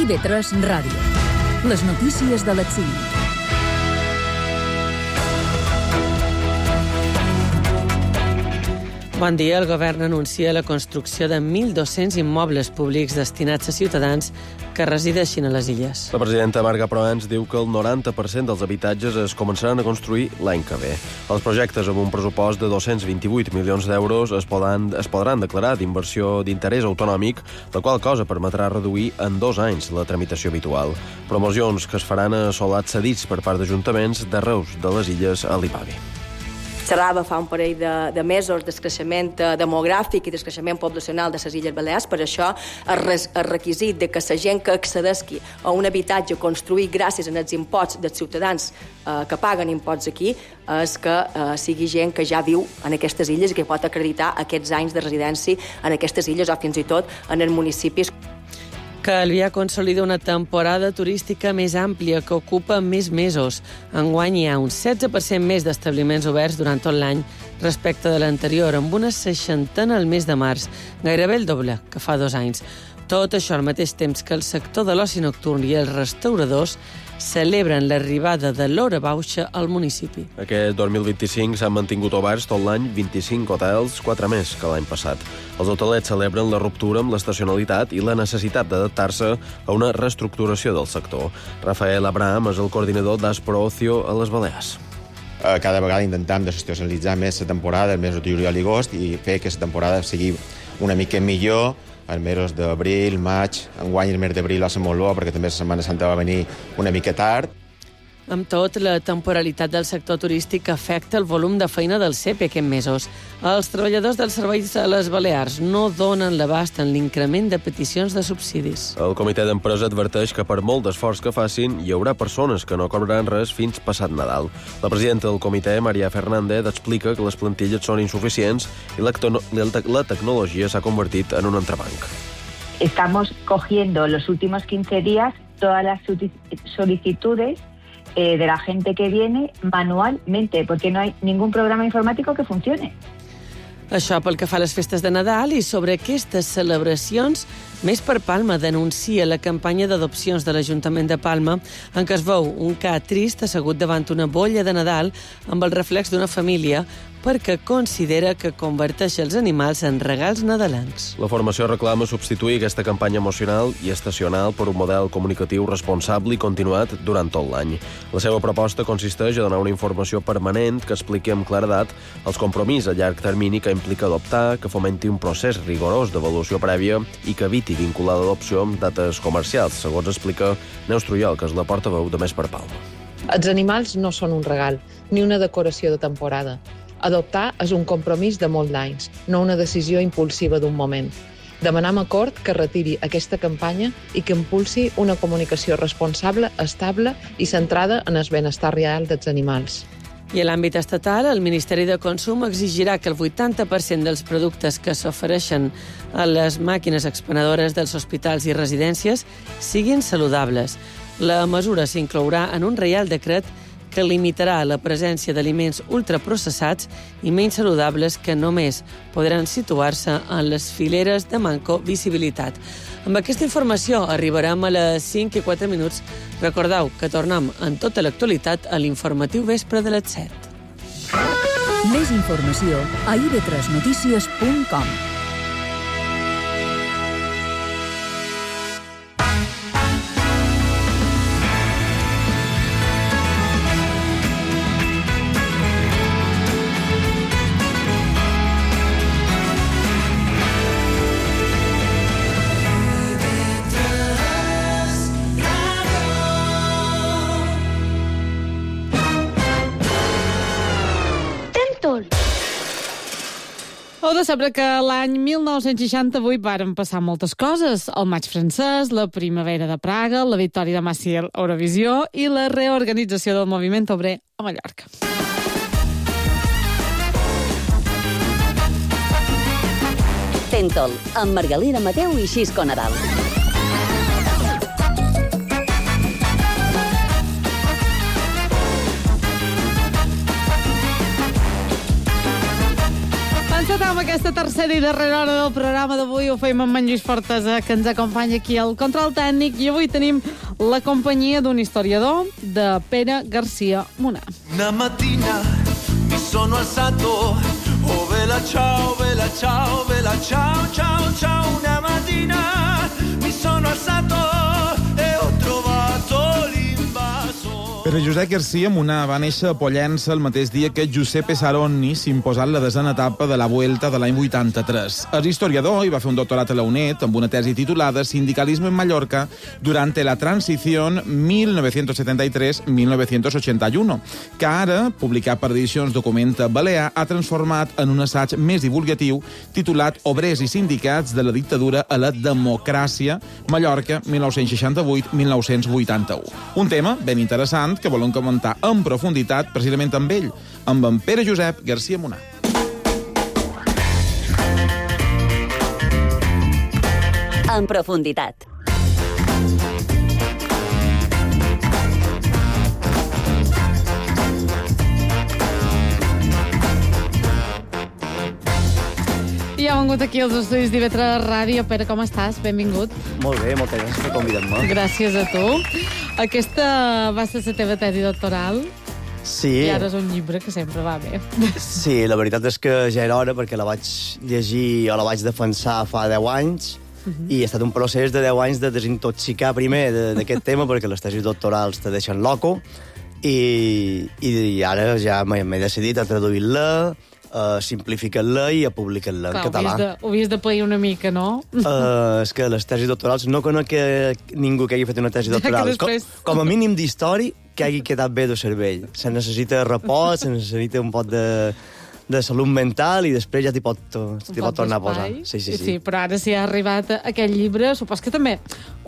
IB3 Ràdio. Les notícies de l'exili. Bon dia. El govern anuncia la construcció de 1.200 immobles públics destinats a ciutadans que resideixin a les illes. La presidenta Marga Proens diu que el 90% dels habitatges es començaran a construir l'any que ve. Els projectes amb un pressupost de 228 milions d'euros es podran declarar d'inversió d'interès autonòmic, la qual cosa permetrà reduir en 2 anys la tramitació habitual. Promocions que es faran a solats cedits per part d'ajuntaments d'arreu de les illes a l'IPAVI. Xerrava fa un parell de mesos del creixement demogràfic i del creixement poblacional de les Illes Balears. Per això el requisit de que la gent que accedeixi a un habitatge construït gràcies als imposts dels ciutadans que paguen imposts aquí és que sigui gent que ja viu en aquestes illes i que pot acreditar aquests anys de residència en aquestes illes o fins i tot en els municipis. Calvià consolida una temporada turística més àmplia que ocupa més mesos. Enguany hi ha un 16% més d'establiments oberts durant tot l'any respecte de l'anterior, amb una 60 al mes de març, gairebé el doble que fa 2 anys. Tot això al mateix temps que el sector de l'oci nocturn i els restauradors celebren l'arribada de l'hora baixa al municipi. Aquest 2025 s'han mantingut oberts tot l'any 25 hotels, 4 més que l'any passat. Els hotelets celebren la ruptura amb l'estacionalitat i la necessitat d'adaptar-se a una reestructuració del sector. Rafael Abraham és el coordinador d'Aspro Ocio a les Balears. Cada vegada intentem desestacionalitzar més la temporada, el mes de juliol i agost, i fer que la temporada sigui una mica millor. Els mesos d'abril, maig, enguany el mes d'abril va ser molt bo perquè també la Setmana Santa va venir una mica tard. Amb tot, la temporalitat del sector turístic afecta el volum de feina del CEPE aquests mesos. Els treballadors dels serveis a les Balears no donen l'abast en l'increment de peticions de subsidis. El comitè d'empresa adverteix que per molt d'esforç que facin, hi haurà persones que no cobraran res fins passat Nadal. La presidenta del comitè, Maria Fernández, explica que les plantilles són insuficients i la tecnologia s'ha convertit en un entrebanc. Estamos cogiendo los últimos 15 días todas las solicitudes de la gente que viene manualmente, porque no hay ningún programa informático que funcione. Això pel que fa a les festes de Nadal i sobre aquestes celebracions, Més per Palma denuncia la campanya d'adopcions de l'Ajuntament de Palma en què es veu un ca trist assegut davant una bolla de Nadal amb el reflex d'una família perquè considera que converteix els animals en regals nadalencs. La formació reclama substituir aquesta campanya emocional i estacional per un model comunicatiu responsable i continuat durant tot l'any. La seva proposta consisteix a donar una informació permanent que expliqui amb claredat els compromisos a llarg termini que implica adoptar, que fomenti un procés rigorós d'avaluació prèvia i que eviti vincular l'adopció amb dates comercials, segons explica Neus Trujol, que és la portaveu de Més per Palma. Els animals no són un regal, ni una decoració de temporada. Adoptar és un compromís de molts anys, no una decisió impulsiva d'un moment. Demanem a Cort que retiri aquesta campanya i que impulsi una comunicació responsable, estable i centrada en el benestar real dels animals. I a l'àmbit estatal, el Ministeri de Consum exigirà que el 80% dels productes que s'ofereixen a les màquines expenedores dels hospitals i residències siguin saludables. La mesura s'inclourà en un reial decret que limitarà la presència d'aliments ultraprocessats i menys saludables que només podran situar-se en les fileres de manco visibilitat. Amb aquesta informació arribarem a les 5:04. Recordeu que tornem en tota l'actualitat a l'informatiu vespre de les 7. Més informació a ib3notícies.com. Heu de saber que l'any 1968 varen passar moltes coses. El maig francès, la primavera de Praga, la victòria de Maciel a Eurovisió i la reorganització del moviment obrer a Mallorca. Tentol, amb Margalida Mateu i Xisco Nadal. encetem aquesta tercera i darrera hora del programa d'avui. Ho fem amb en Lluís Fortesa, que ens acompanya aquí al control tècnic, i avui tenim la companyia d'un historiador, de Pere Garcia Munar. Una mattina mi sono alzato, oh vela ciao, vela ciao, vela ciao, ciao, ciao. Una mattina mi sono alzato e ho trovato l'invaso. Pere Josep Garcia Munar va néixer a Pollença el mateix dia que Giuseppe Saronni s'imposà en la desena etapa de la Vuelta de l'any 83. És historiador i va fer un doctorat a la UNED amb una tesi titulada Sindicalismo en Mallorca durante la transición 1973-1981, que ara, publicat per Edicions Documenta Balear, ha transformat en un assaig més divulgatiu titulat Obrers i sindicats de la dictadura a la democràcia, Mallorca, 1968-1981. Un tema ben interessant que volem comentar en profunditat precisament amb ell, amb en Pere Josep Garcia Munar. En profunditat. I ha vengut aquí als estudis d'IV3 Ràdio. Pere, com estàs? Benvingut. Molt bé, moltes gràcies per convidar-me. Gràcies a tu. Aquesta va ser la teva tesi doctoral. Sí. I ara és un llibre que sempre va bé. Sí, la veritat és que ja era hora, perquè la vaig llegir o la vaig defensar fa 10 anys, i ha estat un procés de 10 anys de desintoxicar primer d'aquest tema, perquè les tesis doctorals te deixen loco, i ara ja m'he decidit a traduir-la, a simplificar-la i a publicar-la en català. Ho havies de pair una mica, no? És que les tesis doctorals no conec ningú que hagi fet una tesi doctoral. Com a mínim d'història, que hagi quedat bé de cervell. Se necessita repòs, se necessita un pot de salut mental, i després ja t'hi pot tornar a posar. Sí, però ara si ha arribat aquest llibre, supos que també